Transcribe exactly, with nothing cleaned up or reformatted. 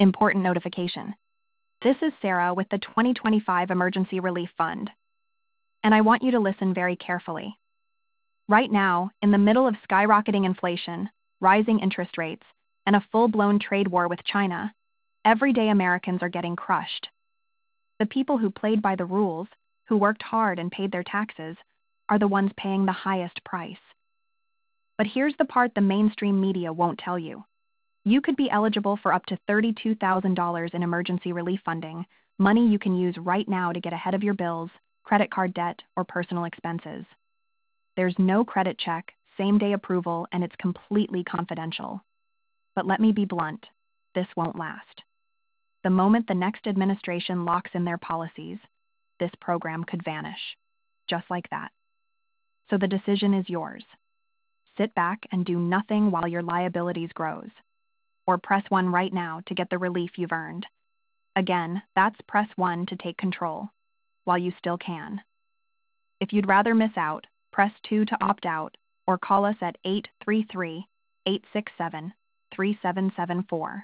Important notification. This is Sarah with the twenty twenty-five Emergency Relief Fund, and I want you to listen very carefully. Right now, in the middle of skyrocketing inflation, rising interest rates, and a full-blown trade war with China, everyday Americans are getting crushed. The people who played by the rules, who worked hard and paid their taxes, are the ones paying the highest price. But here's the part the mainstream media won't tell you. You could be eligible for up to thirty-two thousand dollars in emergency relief funding, money you can use right now to get ahead of your bills, credit card debt, or personal expenses. There's no credit check, same-day approval, and it's completely confidential. But let me be blunt, this won't last. The moment the next administration locks in their policies, this program could vanish. Just like that. So the decision is yours. Sit back and do nothing while your liabilities grows. Or press one right now to get the relief you've earned. Again, that's press one to take control, while you still can. If you'd rather miss out, press two to opt out, or call us at eight three three, eight six seven, three seven seven four.